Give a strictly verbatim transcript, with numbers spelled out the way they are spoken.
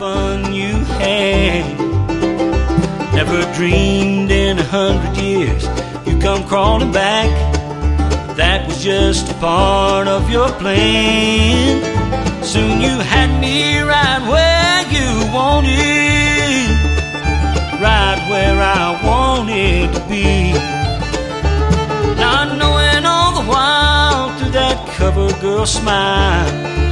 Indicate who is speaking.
Speaker 1: fun you had. Never dreamed in a hundred years you'd come crawling back. That was just a part of your plan. Soon you had me right where you wanted, right where I wanted to be. Not knowing all the while through that cover girl smile